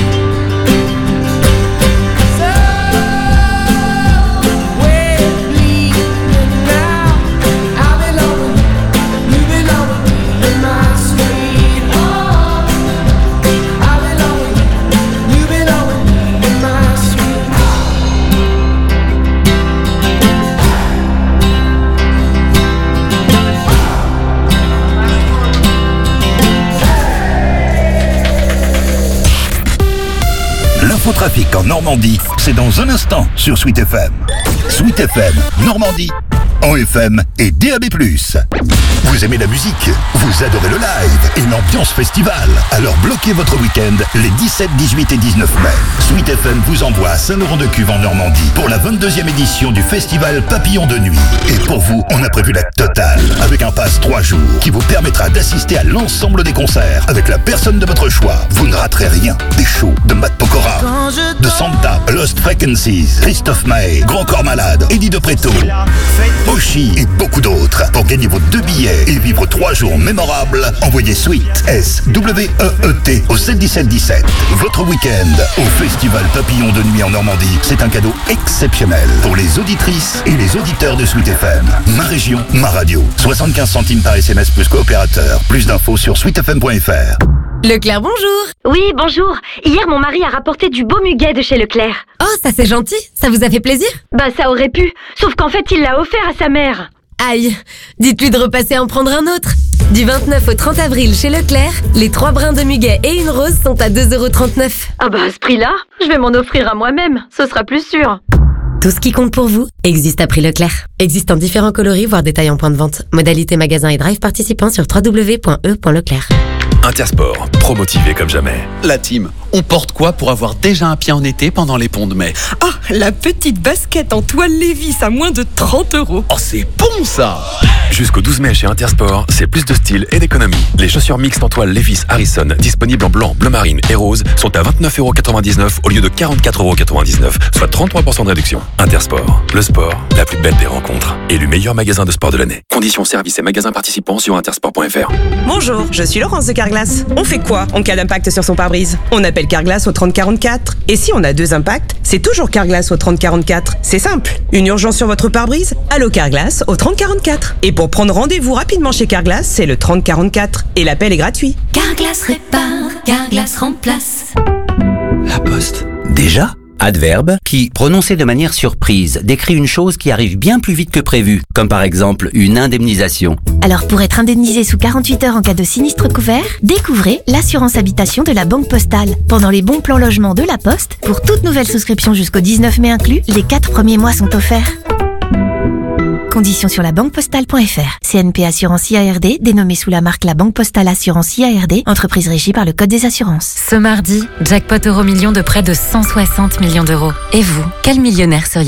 So we're bleeding now. I belong with you, you belong with me, my sweetheart. I belong with you, you belong with me, my sweetheart. L'infotrafic en Normandie, c'est dans un instant sur Sweet FM. Sweet FM, Normandie, en FM et DAB+. Vous aimez la musique, vous adorez le live et l'ambiance festival. Alors bloquez votre week-end les 17, 18 et 19 mai. Sweet FM vous envoie à Saint-Laurent-de-Cuve en Normandie pour la 22e édition du festival Papillon de Nuit. Et pour vous, on a prévu la totale avec un pass 3 jours qui vous permettra d'assister à l'ensemble des concerts avec la personne de votre choix. Vous ne raterez rien. Des shows de Matt Pokora, de Santa, Lost Frequencies, Christophe Maé, Grand Corps Malade, Eddie De Preto, Oshi et beaucoup d'autres. Pour gagner vos 2 billets et vivre 3 jours mémorables, envoyez Sweet, S-W-E-E-T au 71717. Votre week-end au Festival Papillon de Nuit en Normandie, c'est un cadeau exceptionnel pour les auditrices et les auditeurs de Sweet FM. Ma région, ma radio. 75 centimes par SMS plus coopérateur. Plus d'infos sur sweetfm.fr. Leclerc, bonjour. Oui, bonjour. Hier, mon mari a rapporté du beau muguet de chez Leclerc. Oh, ça c'est gentil. Ça vous a fait plaisir? Bah, ça aurait pu. Sauf qu'en fait, il l'a offert à sa mère. Aïe. Dites-lui de repasser en prendre un autre. Du 29 au 30 avril chez Leclerc, les 3 brins de muguet et une rose sont à 2,39 €. Ah bah, à ce prix-là, je vais m'en offrir à moi-même. Ce sera plus sûr. Tout ce qui compte pour vous existe à prix Leclerc. Existe en différents coloris, voire détails en point de vente. Modalité magasin et drive participant sur www.e.leclerc. Intersport, promotivé comme jamais. La team, on porte quoi pour avoir déjà un pied en été pendant les ponts de mai? Ah, la petite basket en toile Levi's à moins de 30 €. Oh, c'est bon ça! Jusqu'au 12 mai chez Intersport, c'est plus de style et d'économie. Les chaussures mixtes en toile Levi's Harrison, disponibles en blanc, bleu marine et rose, sont à 29,99 € au lieu de 44,99 €, soit 33% de réduction. Intersport, le sport, la plus belle des rencontres. Élu meilleur magasin de sport de l'année. Conditions, services et magasins participants sur intersport.fr. Bonjour, je suis Laurence de Carglass. On fait quoi en cas d'impact sur son pare-brise? On appelle Carglass au 3044. Et si on a 2 impacts, c'est toujours Carglass au 3044. C'est simple. Une urgence sur votre pare-brise? Allô Carglass au 3044. Et pour prendre rendez-vous rapidement chez Carglass, c'est le 3044. Et l'appel est gratuit. Carglass répare, Carglass remplace. La Poste. Déjà ? Adverbe qui, prononcé de manière surprise, décrit une chose qui arrive bien plus vite que prévu, comme par exemple une indemnisation. Alors pour être indemnisé sous 48 heures en cas de sinistre couvert, découvrez l'assurance habitation de la Banque Postale. Pendant les bons plans logement de la Poste, pour toute nouvelle souscription jusqu'au 19 mai inclus, les 4 premiers mois sont offerts. Conditions sur la banquepostale.fr. CNP Assurance IARD, dénommée sous la marque La Banque Postale Assurance IARD, entreprise régie par le Code des assurances. Ce mardi, jackpot Euro-Million de près de 160 millions d'euros. Et vous, quel millionnaire seriez-vous ?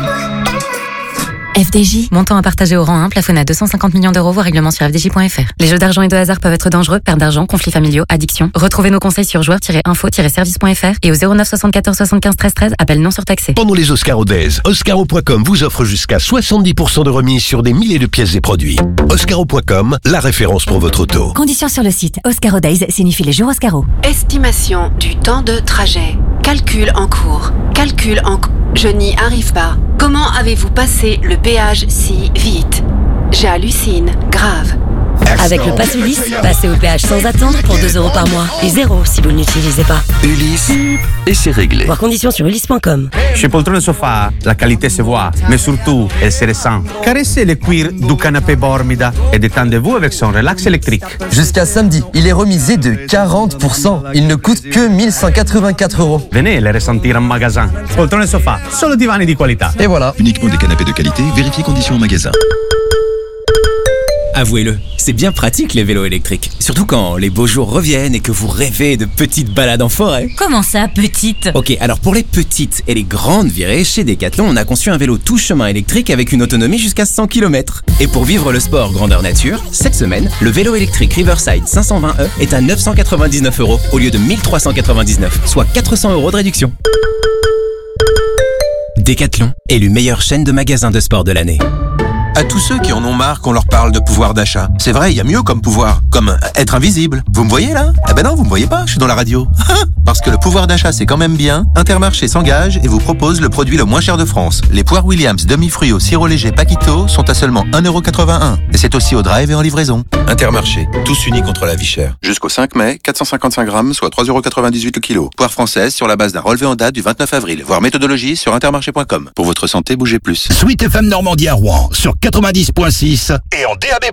FDJ. Montant à partager au rang 1, plafonné à 250 millions d'euros, voire règlement sur fdj.fr. Les jeux d'argent et de hasard peuvent être dangereux, perte d'argent, conflits familiaux, addiction. Retrouvez nos conseils sur joueurs-info-service.fr et au 09 74 75 13 13, appel non surtaxé. Pendant les Oscars Days, Oscaro.com vous offre jusqu'à 70% de remise sur des milliers de pièces et produits. Oscaro.com, la référence pour votre auto. Conditions sur le site. Oscaro Days signifie les jours Oscaro. Estimation du temps de trajet. Calcul en cours. Calcul en cours. Je n'y arrive pas. Comment avez-vous passé le péage si vite? J'hallucine. Grave. Avec le pass Ulysse, passez au péage sans attendre pour 2 € par mois. Et 0 si vous ne l'utilisez pas. Ulysse, et c'est réglé. Voir conditions sur ulysse.com. Chez Poltrone Sofa, la qualité se voit, mais surtout, elle se ressent. Caressez le cuir du canapé Bormida et détendez-vous avec son relax électrique. Jusqu'à samedi, il est remisé de 40%. Il ne coûte que 1184 €. Venez les ressentir en magasin. Poltrone Sofa, solo divani di qualità. Et voilà. Uniquement des canapés de qualité, vérifiez conditions en magasin. Avouez-le, c'est bien pratique les vélos électriques. Surtout quand les beaux jours reviennent et que vous rêvez de petites balades en forêt. Comment ça, petite? Ok, alors pour les petites et les grandes virées, chez Decathlon, on a conçu un vélo tout chemin électrique avec une autonomie jusqu'à 100 km. Et pour vivre le sport grandeur nature, cette semaine, le vélo électrique Riverside 520e est à 999 € au lieu de 1399, soit 400 € de réduction. Decathlon, élu meilleure chaîne de magasins de sport de l'année. À tous ceux qui en ont marre qu'on leur parle de pouvoir d'achat. C'est vrai, il y a mieux comme pouvoir, comme être invisible. Vous me voyez là? Eh ben non, vous me voyez pas, je suis dans la radio. Parce que le pouvoir d'achat c'est quand même bien, Intermarché s'engage et vous propose le produit le moins cher de France. Les poires Williams demi-fruits au sirop léger Paquito sont à seulement 1,81 €. Et c'est aussi au drive et en livraison. Intermarché, tous unis contre la vie chère. Jusqu'au 5 mai, 455 grammes, soit 3,98 € le kilo. Poire française sur la base d'un relevé en date du 29 avril. Voir méthodologie sur intermarché.com. Pour votre santé, bougez plus. Sweet FM Normandie à Rouen sur 90.6 et en DAB+.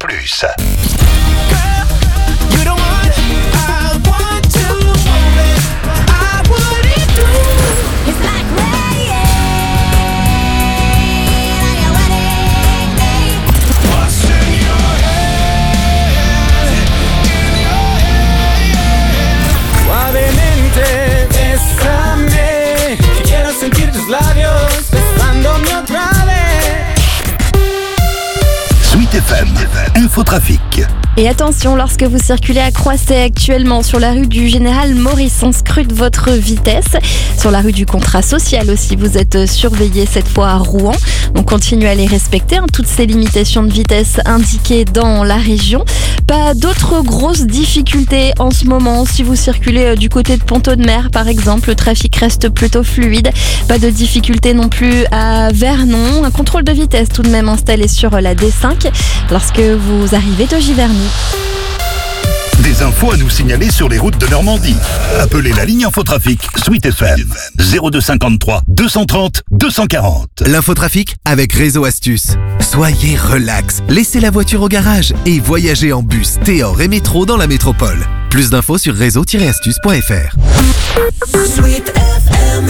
Suavemente, bésame, quiero sentir tus labios besándome otra vez. Sweet FM, Infotrafic. Et attention, lorsque vous circulez à Croisset actuellement sur la rue du Général Maurice, on scrute votre vitesse. Sur la rue du Contrat Social aussi, vous êtes surveillé cette fois à Rouen. Donc continuez à les respecter, toutes ces limitations de vitesse indiquées dans la région. Pas d'autres grosses difficultés en ce moment. Si vous circulez du côté de Pont-Audemer par exemple, le trafic reste plutôt fluide. Pas de difficultés non plus à Vernon. Un contrôle de vitesse tout de même installé sur la D5 lorsque vous arrivez de Giverny. Des infos à nous signaler sur les routes de Normandie. Appelez la ligne Infotrafic Sweet FM 0253 230 240. L'infotrafic avec Réseau Astuce. Soyez relax, laissez la voiture au garage et voyagez en bus, Téor et métro dans la métropole. Plus d'infos sur réseau-astuce.fr. Sweet FM.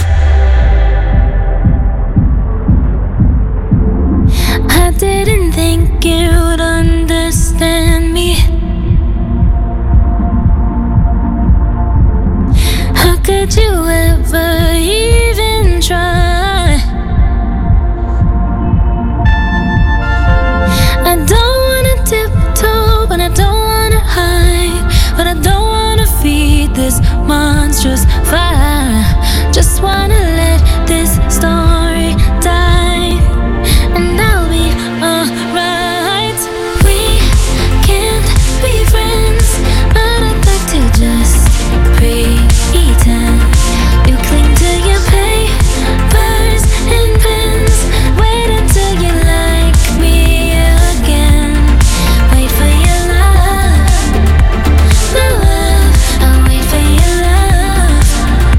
I didn't think you'd understand me. How could you ever even try? I don't wanna tiptoe, but I don't wanna hide, but I don't wanna feed this monstrous fire. Just wanna let this story die, and I'll be alright. We can't be friends, but I'd like to just pretend. You cling to your papers and pens. Wait until you like me again. Wait for your love, my love. I'll wait for your love.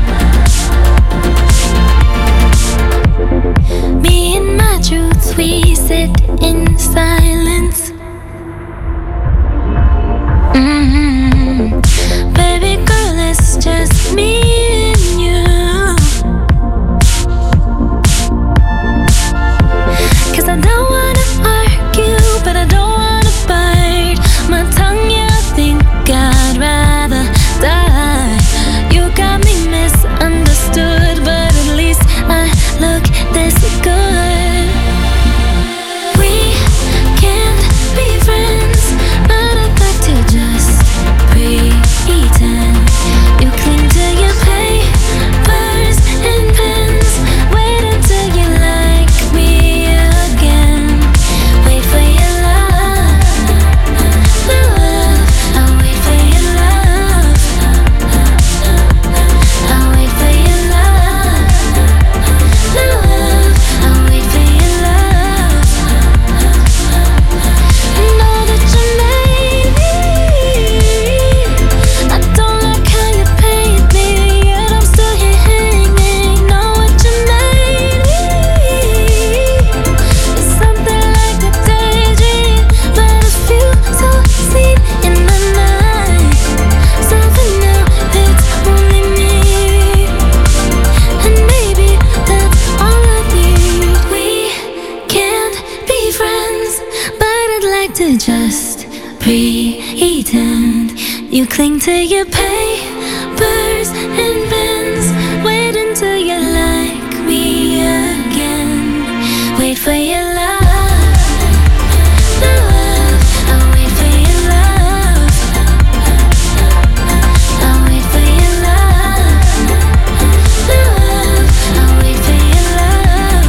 pretend. You cling to your papers and pens. Wait until you like me again. Wait for your love. I'll wait for your love. I'll wait for your love. I'll wait for your love.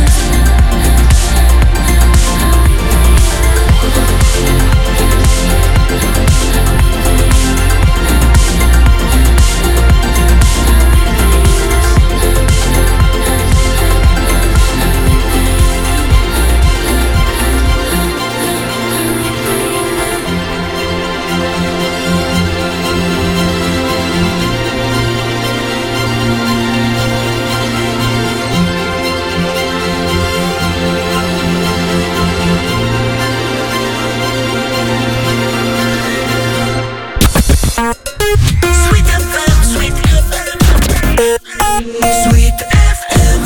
Sweet FM.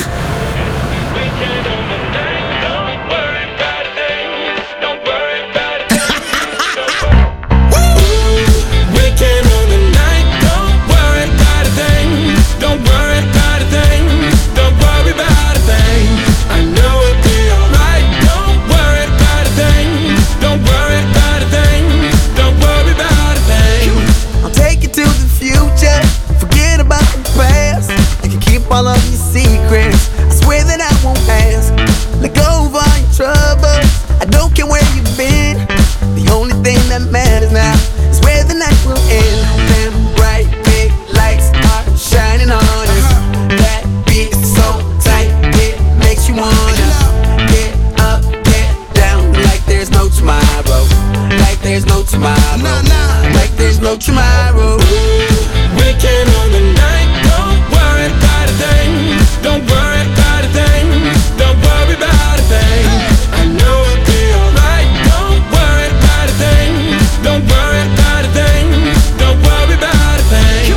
Weekend on the night, don't worry about a thing. Don't worry about a thing. Don't worry about a thing. I know it'll be alright. Don't worry about a thing. Don't worry about a thing. Don't worry about a thing. I'll take you to the future. Forget about the past. You can keep all of your secrets. I swear that I won't ask. Let go of all your troubles. I don't care where you've been. The only thing that matters now is where the night will end. Them bright big lights are shining on us. That beat is so tight, it makes you wanna get up, get down, like there's no tomorrow. Like there's no tomorrow. Like there's no tomorrow. Weekend on the night, don't worry about a thing. Don't worry about a thing. Don't worry about a thing. I know it'll be alright. Don't worry about a thing. Don't worry about a thing. Don't worry about a thing.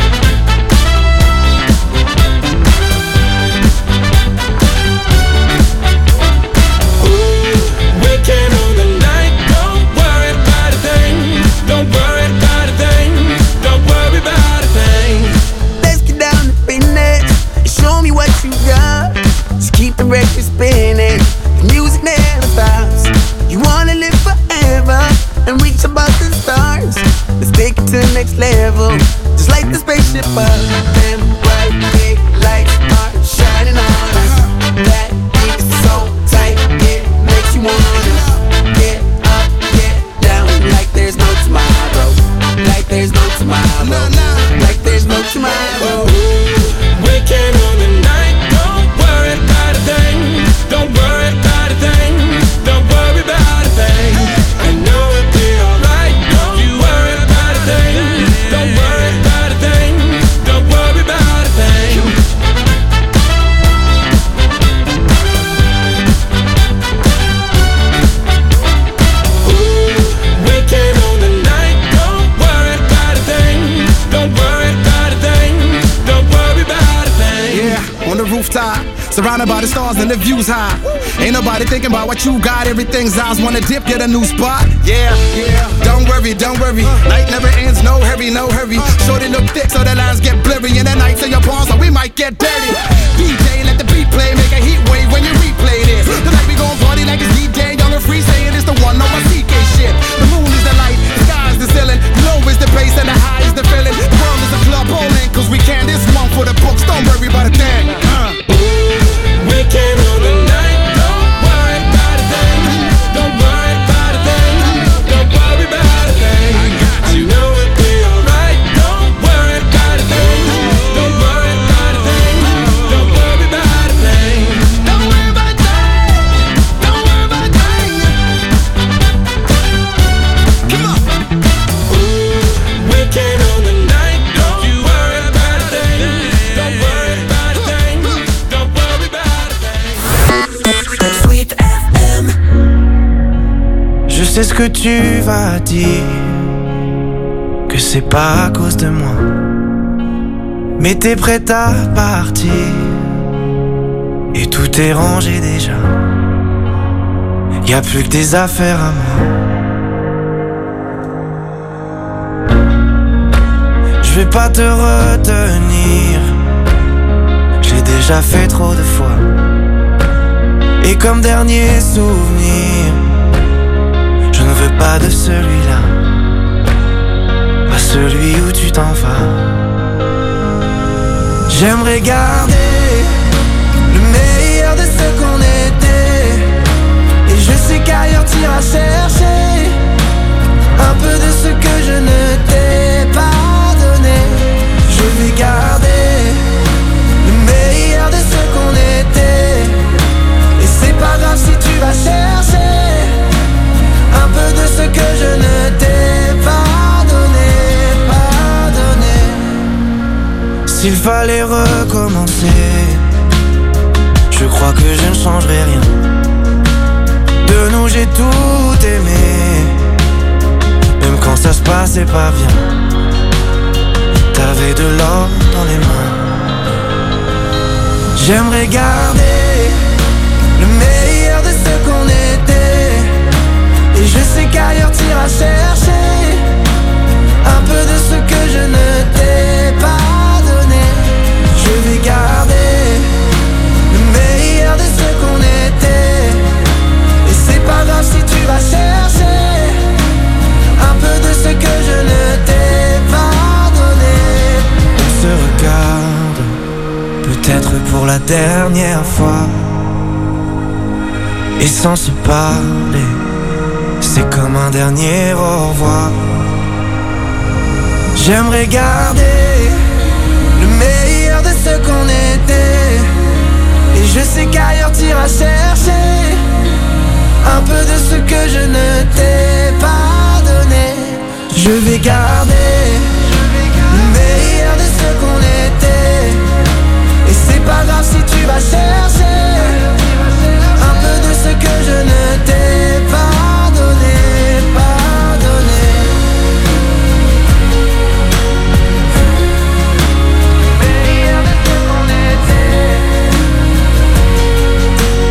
Weekend on the night, don't worry about a thing. Don't worry about a thing. Don't worry about a thing. Let's get down to business and show me what you got. Just keep the record spinning. The music never stops. You wanna live forever and reach above the stars. Let's take it to the next level. Just like the spaceship up. Them bright big lights are shining on us. That beat is so tight, it makes you wanna get up, get down, like there's no tomorrow. Like there's no tomorrow. Like there's no tomorrow. Weekend on the night, don't worry about a thing. Don't worry about a thing. Don't worry about a thing. I know it'll be alright. Don't you worry about a thing. Don't worry about a thing. Don't worry about a thing. Weekend on the night, don't worry about a thing. Don't worry about a thing. Don't worry about a thing. Yeah, on the rooftop, surrounded by the stars and the views high. Ain't nobody thinking about what you got. Everything's eyes wanna dip, get a new spot. Yeah, yeah. Don't worry, don't worry. Night never ends, no hurry, no hurry. Shorty look thick so the lines get blurry. And the nights in your palms, so we might get dirty. DJ, let the beat play, make a heat wave when you replay this. Tonight we gon' party like it's DJ, young and free, saying it's the one on my CK shit. The moon is the light, the sky is the ceiling. Low is the bass and the high is the feeling. The world is a club bowling, cause we can. This one for the books, don't worry about a thing. Weekend on the night, don't worry about a thing. Don't worry about a thing. Don't worry about a thing. I know it'll be alright. Don't worry about a thing. Don't worry about a thing. Don't worry about a thing. Don't worry about a thing. Don't worry about a thing. Come on. Weekend on the night, don't you worry about a thing. Don't worry about a thing. Don't worry about a thing. Sweet FM. Je sais ce que tu vas dire, que c'est pas à cause de moi, mais t'es prête à partir et tout est rangé déjà. Y a plus que des affaires à moi. je vais pas te retenir. J'ai déjà fait trop de fois. Et comme dernier souvenir, je ne veux pas de celui-là, pas celui où tu t'en vas. J'aimerais garder le meilleur de ce qu'on était. Et je sais qu'ailleurs t'iras chercher un peu de ce que je ne t'ai pas donné. Je vais garder le meilleur de ce qu'on était. Et c'est pas grave si tu vas chercher un peu de ce que je ne t'ai pas donné, pas donné. S'il fallait recommencer, je crois que je ne changerai rien. De nous j'ai tout aimé, même quand ça se passait pas bien. T'avais de l'or dans les mains. J'aimerais garder le meilleur de ce qu'on était. Et je sais qu'ailleurs t'iras chercher un peu de ce que je ne t'ai pas donné. Je vais garder le meilleur de ce qu'on était. Et c'est pas grave si tu vas chercher un peu de ce que je ne t'ai pas donné. On se regarde, peut-être pour la dernière fois. Et sans se parler, c'est comme un dernier au revoir. J'aimerais garder le meilleur de ce qu'on était. Et je sais qu'ailleurs t'iras chercher un peu de ce que je ne t'ai pas donné. Je vais garder